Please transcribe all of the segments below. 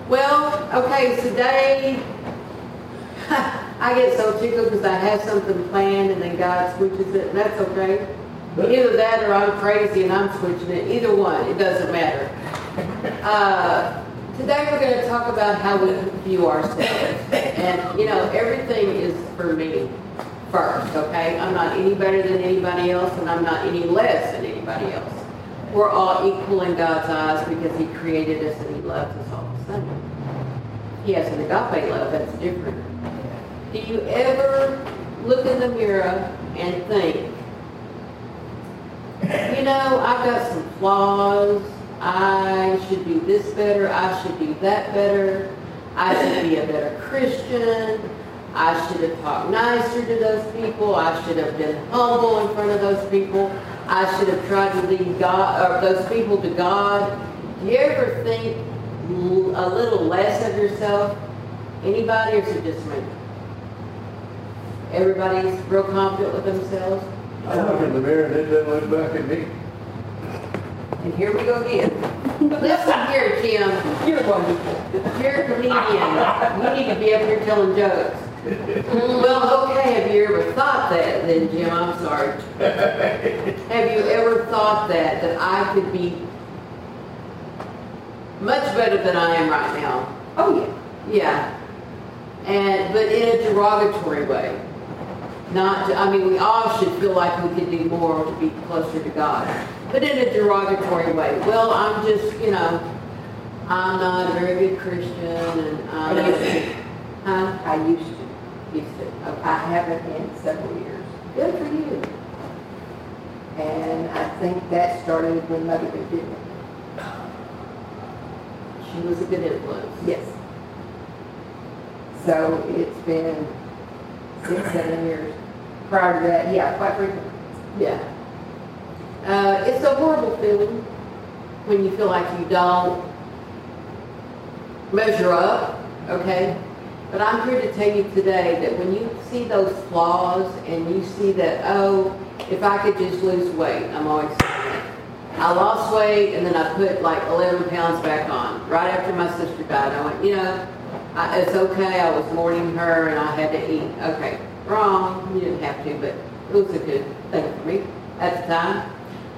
Well, okay, today I get so tickled because I have something planned and then God switches it, and that's okay. Either that or I'm crazy and I'm switching it. Either one, it doesn't matter. Today we're going to talk about how we view ourselves. And, you know, everything is for me first, okay? I'm not any better than anybody else, and I'm not any less than anybody else. We're all equal in God's eyes because He created us and He loves us all the same. He has an agape love that's different. Do you ever look in the mirror and think, you know, I've got some flaws, I should do this better, I should do that better, I should be a better Christian, I should have talked nicer to those people, I should have been humble in front of those people, I should have tried to lead God, or those people to God. Do you ever think a little less of yourself? Anybody, or is it just me? Everybody's real confident with themselves? I look in the mirror and it doesn't look back at me. And here we go again. Listen here, Jim. You're wonderful. You're a comedian. You need to be up here telling jokes. Well, okay, have you ever thought that then, Jim? I'm sorry. Have you ever thought that I could be much better than I am right now? Oh, yeah. Yeah. But in a derogatory way. Not, I mean, we all should feel like we could do more to be closer to God. But in a derogatory way. Well, I'm just, you know, I'm not a very good Christian, and I used to. Huh? I used to. Used to. Okay. I haven't in several years. Good for you. And I think that started when Mother did it. She was a good influence. Yes. So it's been 6-7 years. Prior to that, yeah, quite frequently. Yeah. It's a horrible feeling when you feel like you don't measure up, okay? But I'm here to tell you today that when you see those flaws and you see that, oh, if I could just lose weight, I'm always saying that. I lost weight and then I put like 11 pounds back on. Right after my sister died, I went, you know, it's okay, I was mourning her and I had to eat. Okay, wrong, you didn't have to, but it was a good thing for me at the time.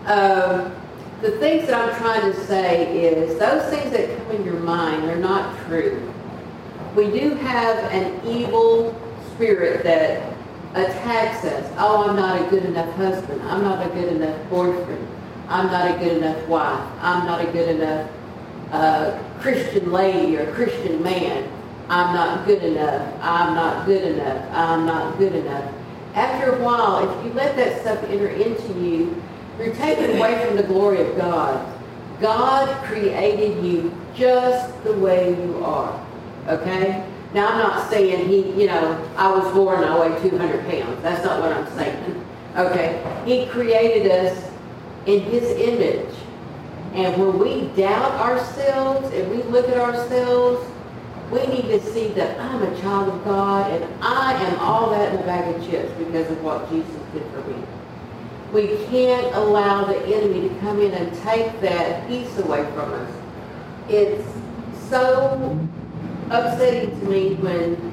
The things that I'm trying to say is those things that come in your mind, they're not true. We do have an evil spirit that attacks us. Oh, I'm not a good enough husband. I'm not a good enough boyfriend. I'm not a good enough wife. I'm not a good enough Christian lady or Christian man. I'm not good enough. I'm not good enough. I'm not good enough. After a while, if you let that stuff enter into you, you're taken away from the glory of God. God created you just the way you are. Okay? Now, I'm not saying I was born and I weigh 200 pounds. That's not what I'm saying. Okay? He created us in His image. And when we doubt ourselves and we look at ourselves, we need to see that I'm a child of God and I am all that in a bag of chips because of what Jesus did for me. We can't allow the enemy to come in and take that peace away from us. It's so upsetting to me when,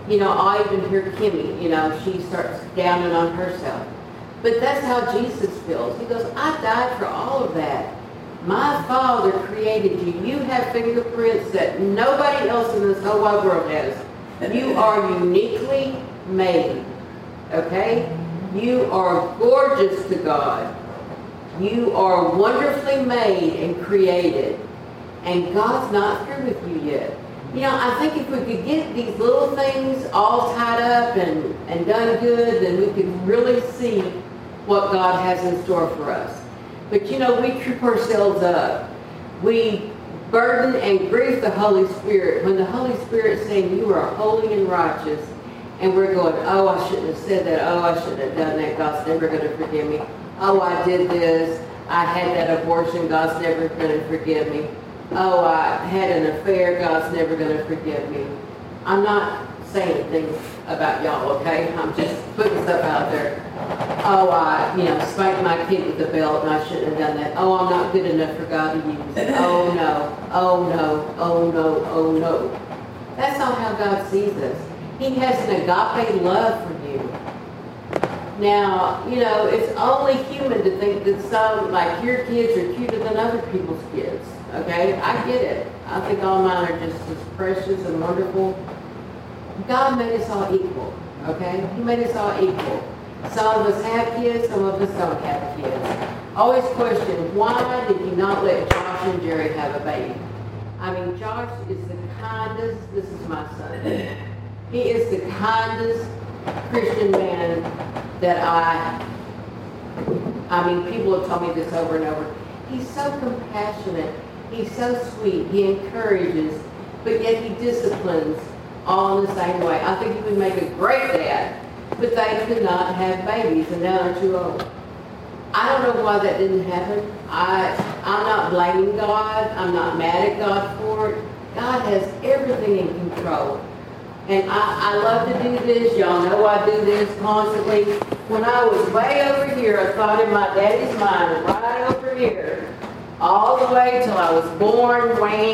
I even hear Kimmy, she starts downing on herself. But that's how Jesus feels. He goes, I died for all of that. My Father created you. You have fingerprints that nobody else in this whole wide world has. You are uniquely made. Okay? You are gorgeous to God. You are wonderfully made and created. And God's not through with you yet. I think if we could get these little things all tied up and done good, then we could really see what God has in store for us. But we trip ourselves up. We burden and grieve the Holy Spirit when the Holy Spirit is saying you are holy and righteous, and we're going, oh, I shouldn't have said that. Oh, I shouldn't have done that. God's never going to forgive me. Oh, I did this. I had that abortion. God's never going to forgive me. Oh, I had an affair. God's never going to forgive me. I'm not saying things about y'all, okay? I'm just putting stuff out there. Oh, I, spanked my kid with the belt and I shouldn't have done that. Oh, I'm not good enough for God to use. Oh no, oh no, oh no, oh no. That's not how God sees us. He has an agape love for you. Now, it's only human to think that some, like your kids are cuter than other people's kids, okay? I get it. I think all mine are just as precious and wonderful. God made us all equal, okay? He made us all equal. Some of us have kids, some of us don't have kids. Always question, why did you not let Josh and Jerry have a baby? I mean, Josh is the kindest, this is my son. He is the kindest Christian man that people have told me this over and over. He's so compassionate. He's so sweet. He encourages, but yet he disciplines all in the same way. I think he would make a great dad, but they could not have babies, and now they're too old. I don't know why that didn't happen. I'm not blaming God. I'm not mad at God for it. God has everything in control. And I love to do this. Y'all know I do this constantly. When I was way over here, I thought in my daddy's mind, right over here, all the way till I was born,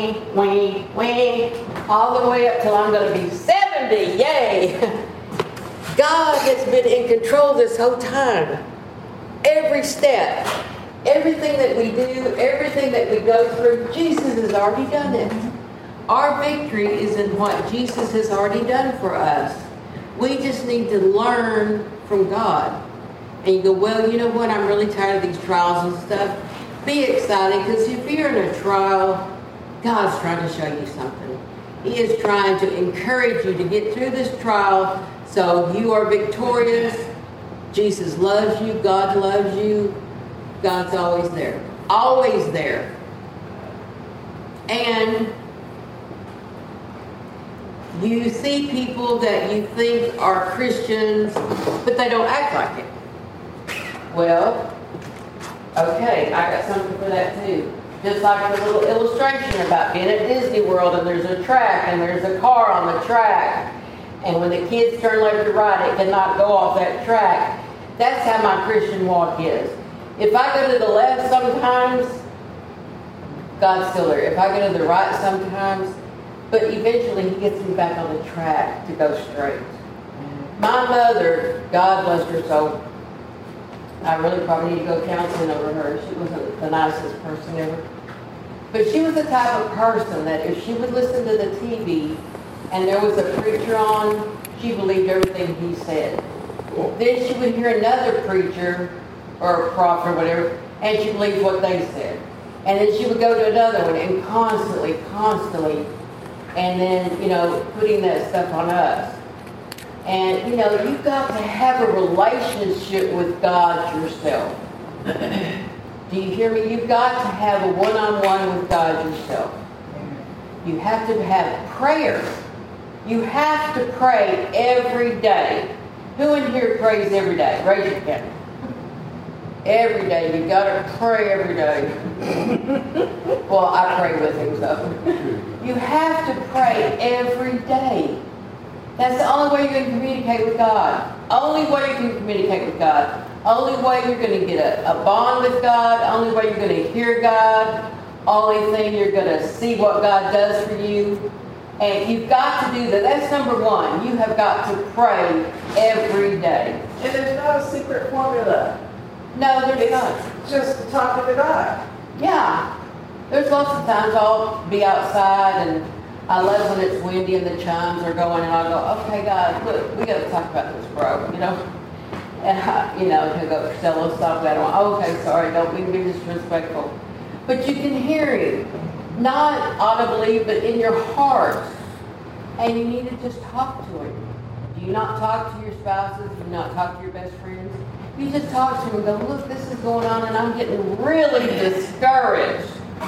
all the way up till I'm going to be 70, yay! God has been in control this whole time. Every step, everything that we do, everything that we go through, Jesus has already done it. Our victory is in what Jesus has already done for us. We just need to learn from God. And you go, well, you know what? I'm really tired of these trials and stuff. Be excited, because if you're in a trial, God's trying to show you something. He is trying to encourage you to get through this trial so you are victorious. Jesus loves you. God loves you. God's always there. Always there. And you see people that you think are Christians, but they don't act like it. Well, okay, I got something for that too. Just like the little illustration about being at Disney World and there's a track and there's a car on the track. And when the kids turn left or right, it cannot go off that track. That's how my Christian walk is. If I go to the left sometimes, God's still there. If I go to the right sometimes, but eventually He gets me back on the track to go straight. My mother, God bless her soul, I really probably need to go counseling over her. She wasn't the nicest person ever. But she was the type of person that if she would listen to the TV and there was a preacher on, she believed everything he said. Then she would hear another preacher or a prophet or whatever, and she believed what they said. And then she would go to another one and constantly, and then, putting that stuff on us. And, you've got to have a relationship with God yourself. Do you hear me? You've got to have a one-on-one with God yourself. You have to have prayer. You have to pray every day. Who in here prays every day? Raise your hand. Every day. You've got to pray every day. Well, I pray with him, so. You have to pray every day. That's the only way you're going to communicate with God. Only way you can communicate with God. Only way you're going to get a bond with God. Only way you're going to hear God. Only thing you're going to see what God does for you. And you've got to do that. That's number one. You have got to pray every day. And there's not a secret formula. No, there's not. Just talking to God. Yeah. There's lots of times I'll be outside and I love when it's windy and the chimes are going and I'll go, okay, God, look, we got to talk about this, bro, And, he'll go, Stella, stop that. Oh, okay, sorry, don't mean to be disrespectful. But you can hear him, not audibly, but in your heart. And you need to just talk to him. Do you not talk to your spouses? Do you not talk to your best friends? You just talk to him and go, look, this is going on and I'm getting really discouraged.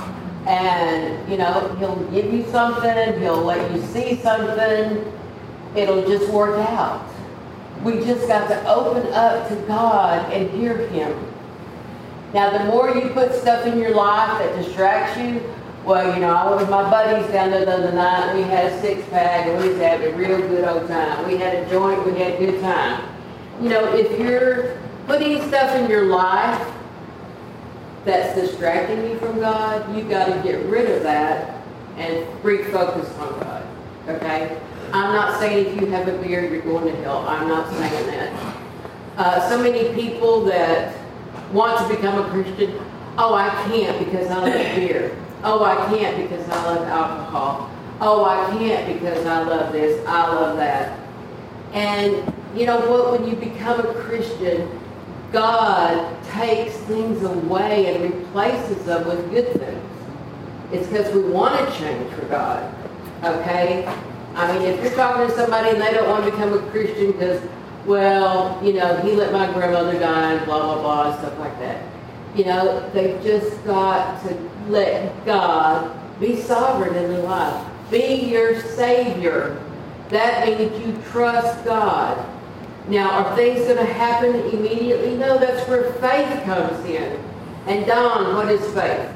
And, he'll give you something, he'll let you see something, it'll just work out. We just got to open up to God and hear Him. Now, the more you put stuff in your life that distracts you, Well, you know, I was with my buddies down there the other night, and we had a six-pack, and we was having a real good old time. We had a joint, we had a good time. You know, if you're putting stuff in your life that's distracting you from God, you got to get rid of that and refocus on God, okay? I'm not saying if you have a beer, you're going to hell. I'm not saying that. So many people that want to become a Christian, oh, I can't because I love beer. Oh, I can't because I love alcohol. Oh, I can't because I love this, I love that. And you know what, when you become a Christian, God takes things away and replaces them with good things. It's because we want to change for God, okay? I mean, if you're talking to somebody and they don't want to become a Christian because, well, you know, he let my grandmother die and blah, blah, blah, and stuff like that. You know, they've just got to let God be sovereign in their life. Be your Savior. That means you trust God. Now, are things going to happen immediately? No, that's where faith comes in. And Don, what is faith?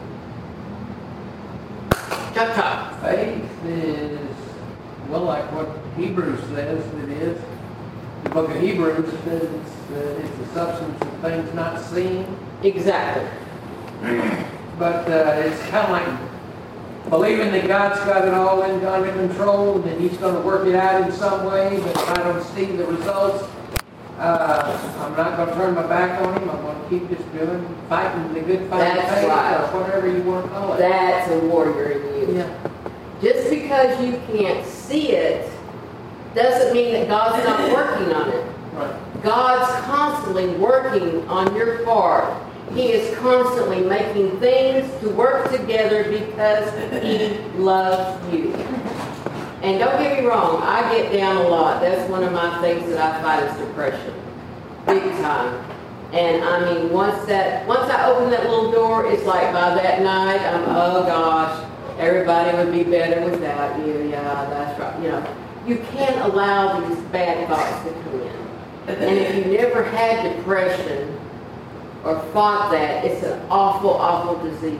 Chop chop. Faith is, well, like what Hebrews says it is. The book of Hebrews says it's the substance of things not seen. Exactly. But it's kind of like believing that God's got it all under control, and that He's going to work it out in some way, but if I don't see the results, I'm not going to turn my back on Him. I'm going to keep just fighting the good fight of That's faith, right. or whatever you want to call it. That's a warrior in you. Yeah. Just because you can't see it doesn't mean that God's not working on it. Right. God's constantly working on your part. He is constantly making things to work together because He loves you. And don't get me wrong, I get down a lot. That's one of my things that I fight is depression. Big time. And I mean, once I open that little door, it's like by that night, oh gosh, everybody would be better without you. Yeah, that's right. You know, you can't allow these bad thoughts to come in. And if you never had depression or fought that, it's an awful, awful disease.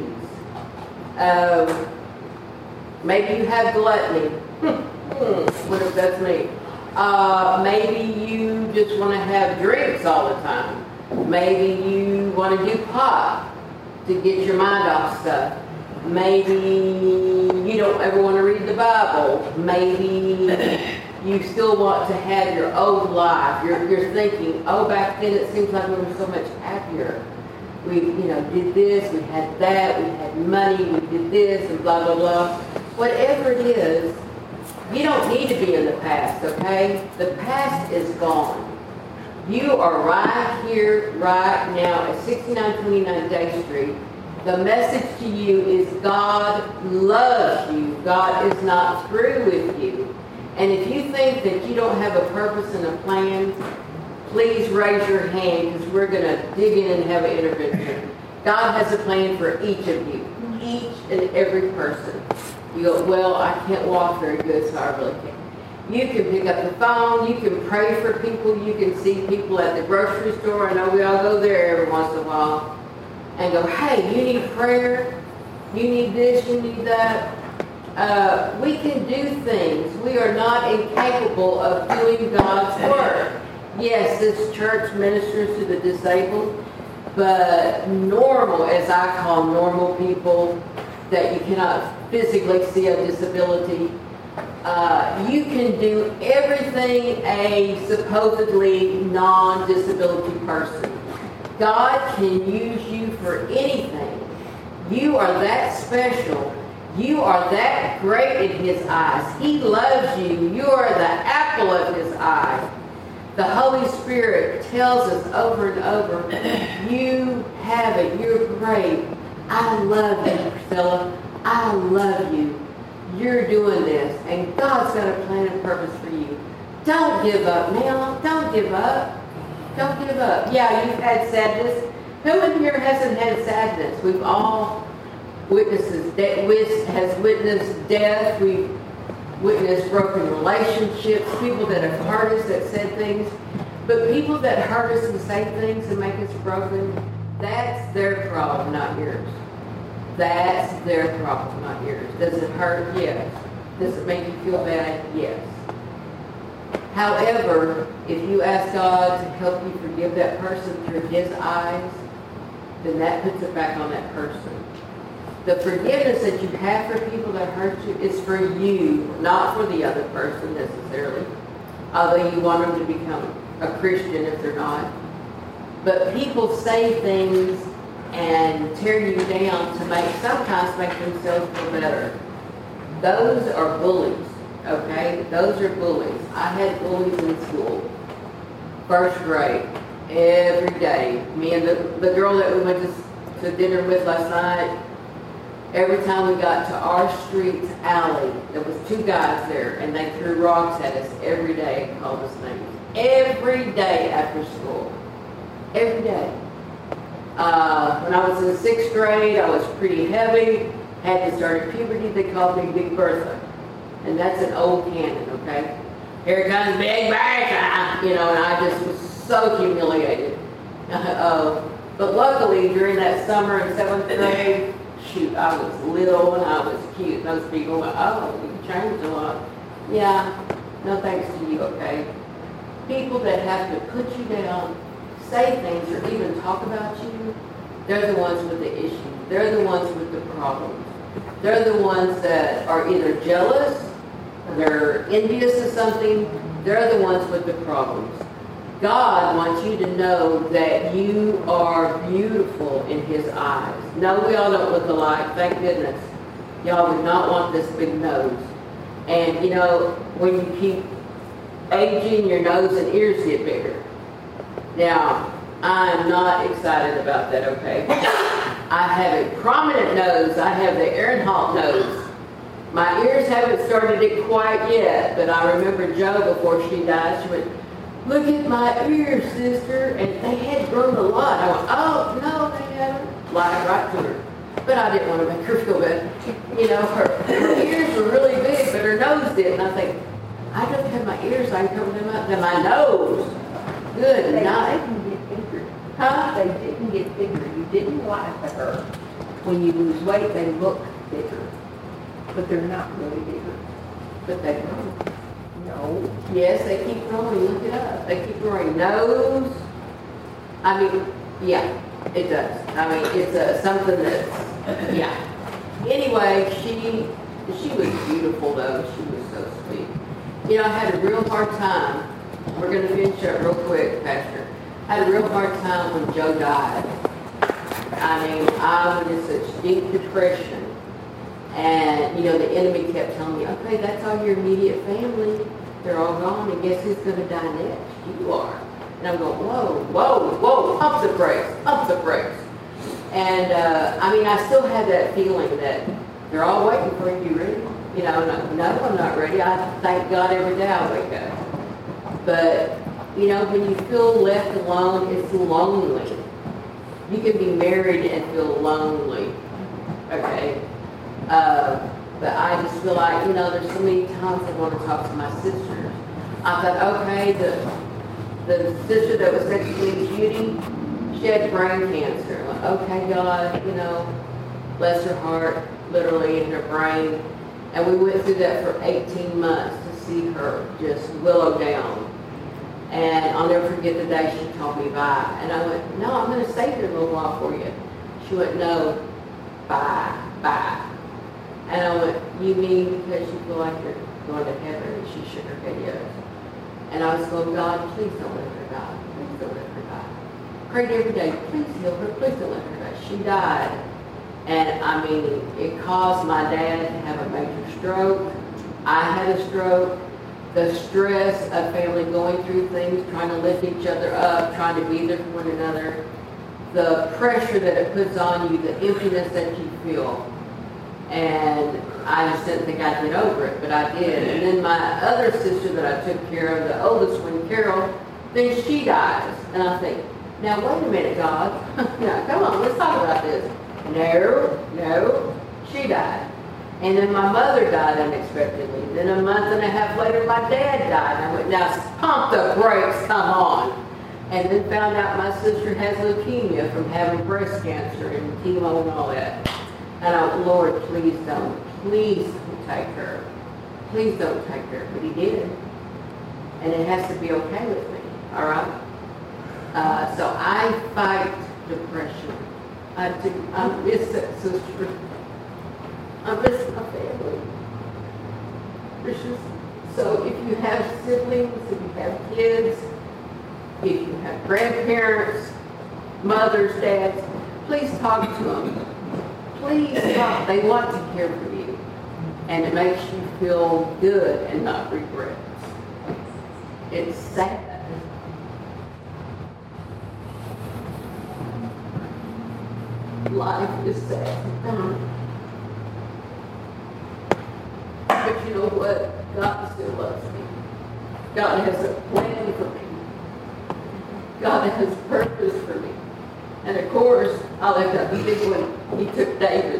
Maybe you have gluttony. What if that's me? Maybe you just want to have drinks all the time. Maybe you want to do pot to get your mind off stuff. Maybe you don't ever want to read the Bible. Maybe you still want to have your old life. You're thinking, oh, back then it seems like we were so much happier. We, did this, we had that, we had money, we did this, and blah, blah, blah. Whatever it is, you don't need to be in the past, okay? The past is gone. You are right here, right now at 6929 Day Street. The message to you is God loves you. God is not through with you. And if you think that you don't have a purpose and a plan, please raise your hand because we're going to dig in and have an intervention. God has a plan for each of you, each and every person. You go, well, I can't walk very good, so I really can't. You can pick up the phone, you can pray for people, you can see people at the grocery store. I know we all go there every once in a while. And go, hey, you need prayer, you need this, you need that. We can do things. We are not incapable of doing God's work. Yes, this church ministers to the disabled, but normal, as I call normal people, that you cannot physically see a disability, you can do everything a supposedly non-disability person. God can use you for anything. You are that special. You are that great in His eyes. He loves you. You are the apple of His eye. The Holy Spirit tells us over and over, you have it. You're great. I love you, Priscilla. I love you. You're doing this. And God's got a plan and purpose for you. Don't give up now. Don't give up. Don't give up. Yeah, you've had sadness. Who in here hasn't had sadness? We've all witnessed death. We've witnessed broken relationships, people that have hurt us that said things. But people that hurt us and say things and make us broken, that's their problem, not yours. That's their problem, not yours. Does it hurt? Yes. Does it make you feel bad? Yes. However, if you ask God to help you forgive that person through His eyes, then that puts it back on that person. The forgiveness that you have for people that hurt you is for you, not for the other person necessarily, although you want them to become a Christian if they're not. But people say things and tear you down to sometimes make themselves feel better. Those are bullies, okay? Those are bullies. I had bullies in school, first grade, every day. Me and the girl that we went to dinner with last night, every time we got to our street's alley, there was two guys there, and they threw rocks at us every day and called us names. Every day after school. Every day. When I was in 6th grade, I was pretty heavy, had to start puberty. They called me Big Bertha. And that's an old canon, okay? Here comes Big Bertha, and I just was so humiliated. But luckily, during that summer in 7th grade, shoot, I was little and I was cute. Those people went, oh, you changed a lot. Yeah, no thanks to you, okay? People that have to put you down, say things, or even talk about you, they're the ones with the issues. They're the ones with the problems. They're the ones that are either jealous, they're envious of something. They're the ones with the problems. God wants you to know that you are beautiful in His eyes. No, we all don't look alike, thank goodness. Y'all would not want this big nose. And when you keep aging, your nose and ears get bigger. Now, I'm not excited about that, okay? I have a prominent nose. I have the Ehrenhalt nose. My ears haven't started it quite yet, but I remember Jo before she died, she went, look at my ears, sister. And they had grown a lot. I went, oh, no, they haven't. Lied right to her. But I didn't want to make her feel bad. Her ears were really big, but her nose didn't. I think, I don't have my ears, I can cover them up. Then my nose. Good night. They didn't get bigger. Huh? They didn't get bigger. You didn't lie to her. When you lose weight, they look bigger. But they're not really bigger. But they grow. No. Yes, they keep growing. Look it up. They keep growing. Nose. I mean, yeah, it does. I mean, it's something that's, yeah. Anyway, she was beautiful, though. She was so sweet. I had a real hard time. We're going to finish up real quick, Pastor. I had a real hard time when Jo died. I mean, I was in such deep depression. And, the enemy kept telling me, okay, that's all your immediate family. They're all gone, and guess who's going to die next? You are. And I'm going, whoa, whoa, whoa, pump the brakes, pump the brakes. And, I still had that feeling that they're all waiting for you to be ready. No, I'm not ready. I thank God every day I wake up. But, when you feel left alone, it's lonely. You can be married and feel lonely, okay? But I just feel like, there's so many times I want to talk to my sisters. I thought, okay, the sister that was next to me, Judy, she had brain cancer. Like, okay, God, bless her heart, literally in her brain. And we went through that for 18 months to see her just willow down. And I'll never forget the day she told me bye. And I went, no, I'm going to stay here a little while for you. She went, no, bye, bye. And I went, you mean because you feel like you're going to heaven? And she shook her head yes. And I was going, God, please don't let her die. Please don't let her die. Prayed every day, please heal her. Please don't let her die. She died. And it caused my dad to have a major stroke. I had a stroke. The stress of family going through things, trying to lift each other up, trying to be there for one another. The pressure that it puts on you, the emptiness that you feel. And I just didn't think I'd get over it, but I did. And then my other sister that I took care of, the oldest one, Carol, then she dies. And I think, now wait a minute, God. Come on, let's talk about this. No, she died. And then my mother died unexpectedly. Then a month and a half later, my dad died. I went, now pump the brakes, come on. And then found out my sister has leukemia from having breast cancer and chemo and all that. Lord, please don't take her. Please don't take her. But he did. And it has to be okay with me, all right? So I fight depression. I do. I miss that sister. I miss my family. So if you have siblings, if you have kids, if you have grandparents, mothers, dads, please talk to them. Please talk. They want to hear from you. And it makes you feel good and not regrets. It's sad. Life is sad. But you know what? God still loves me. God has a plan for me. God has purpose for me. And of course, I left out the big one. He took David.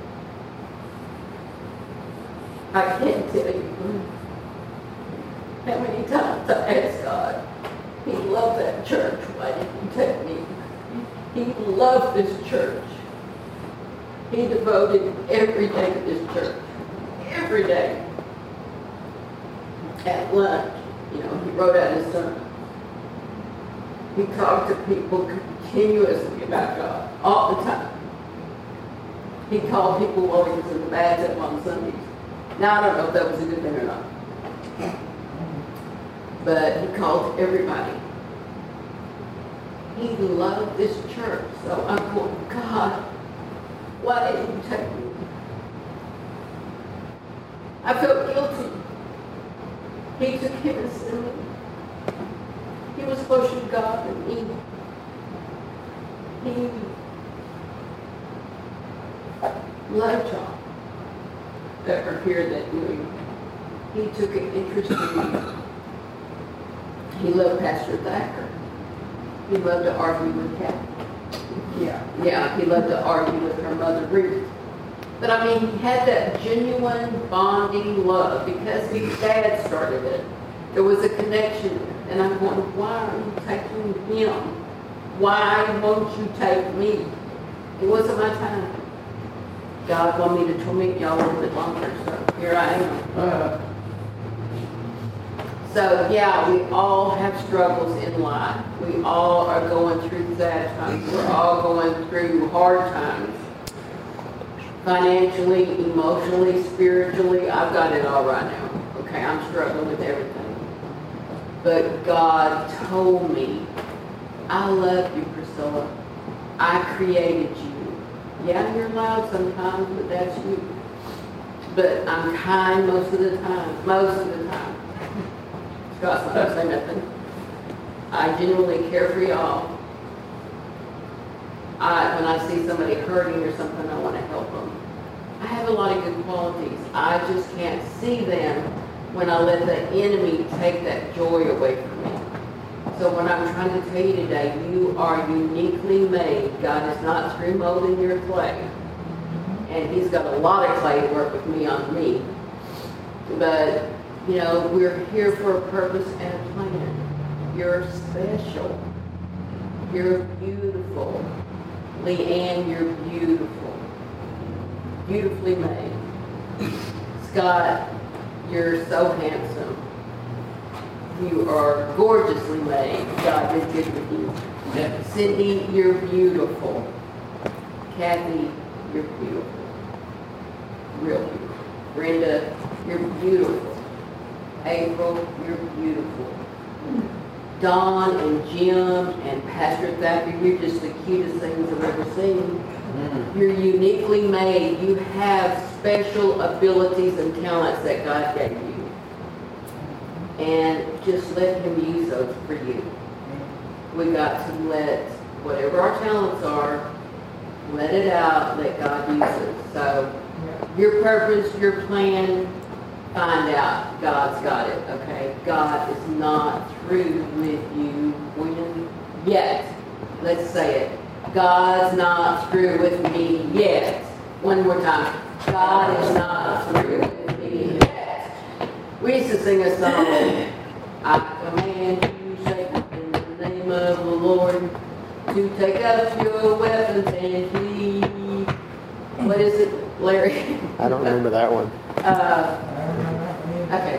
I can't tell you how many times I asked God. He loved that church. Why didn't you take me? He loved this church. He devoted every day to this church. Every day. At lunch, he wrote out his sermon. He talked to people continuously about God, all the time. He called people while he was in the bathtub on Sundays. Now, I don't know if that was a good thing or not. But he called everybody. He loved this church. So I'm going, God, why didn't you take me? I felt guilty. He took him and sent me. He was closer to God than me. He loved y'all that are here that knew him. He took an interest in me. He loved Pastor Thacker. He loved to argue with Kathy. Yeah, he loved to argue with her mother, Ruth. But I mean, he had that genuine bonding love because his dad started it. There was a connection. And I'm going, why are you taking him? Why won't you take me? It wasn't my time. God wanted me to torment y'all a little bit longer, so here I am. So yeah, we all have struggles in life. We all are going through sad times. We're all going through hard times. Financially, emotionally, spiritually, I've got it all right now. Okay, I'm struggling with everything. But God told me, I love you, Priscilla. I created you. Yeah, you're loud sometimes, but that's you. But I'm kind most of the time. Most of the time. Scott's not going to say nothing. I genuinely care for y'all. When I see somebody hurting or something, I want to help them. I have a lot of good qualities. I just can't see them when I let the enemy take that joy away from me. So what I'm trying to tell you today, you are uniquely made. God is not through molding your clay. And he's got a lot of clay to work with me on me. But, we're here for a purpose and a plan. You're special. You're beautiful. Leanne, you're beautiful. Beautifully made. Scott, you're so handsome. You are gorgeously made. God is good with you. Yeah. Cindy, you're beautiful. Kathy, you're beautiful. Real beautiful. Brenda, you're beautiful. April, you're beautiful. Dawn and Jim and Pastor Thacker, you're just the cutest things I've ever seen. You're uniquely made. You have special abilities and talents that God gave you. And just let him use those for you. We got to let whatever our talents are, let it out, let God use it. So your purpose, your plan, find out. God's got it, okay? God is not through with you yet. Let's say it. God's not through with me yet. One more time. God is not through with me yet. We used to sing a song. I command you, Satan, in the name of the Lord, to take up your weapons and flee. What is it, Larry? I don't remember that one. Okay.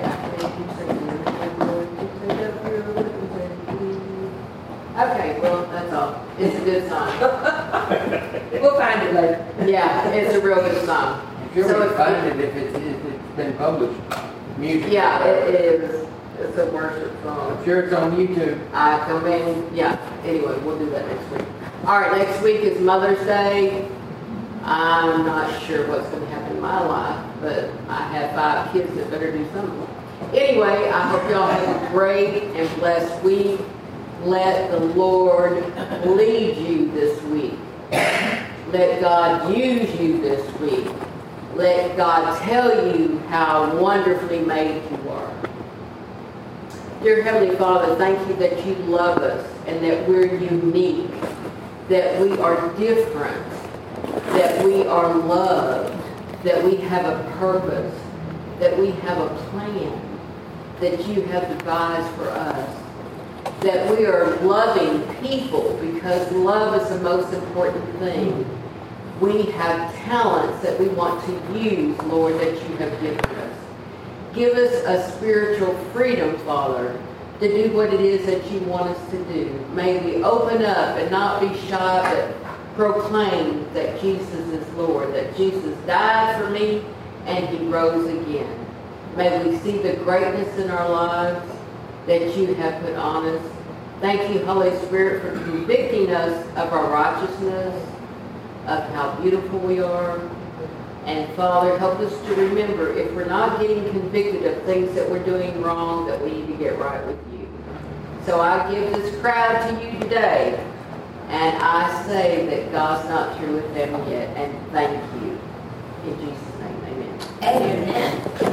Okay, well, that's all. It's a good song. We'll find it later. Yeah, it's a real good song. I'm sure So we it's- find it if it's been published. Music. Yeah, it is. It's a worship song. I'm sure it's on YouTube. I come in, yeah, anyway, we'll do that next week. All right, next week is Mother's Day. I'm not sure what's going to happen in my life, but I have 5 kids that better do something. Anyway, I hope y'all have a great and blessed week. Let the Lord lead you this week. Let God use you this week. Let God tell you how wonderfully made you are. Dear Heavenly Father, thank you that you love us and that we're unique, that we are different, that we are loved, that we have a purpose, that we have a plan, that you have devised for us, that we are loving people because love is the most important thing. We have talents that we want to use, Lord, that you have given us. Give us a spiritual freedom, Father, to do what it is that you want us to do. May we open up and not be shy, but proclaim that Jesus is Lord, that Jesus died for me and he rose again. May we see the greatness in our lives that you have put on us. Thank you, Holy Spirit, for convicting us of our righteousness, of how beautiful we are. And Father, help us to remember if we're not getting convicted of things that we're doing wrong, that we need to get right with you. So I give this crowd to you today, and I say that God's not through with them yet, and thank you. In Jesus' name, amen. Amen.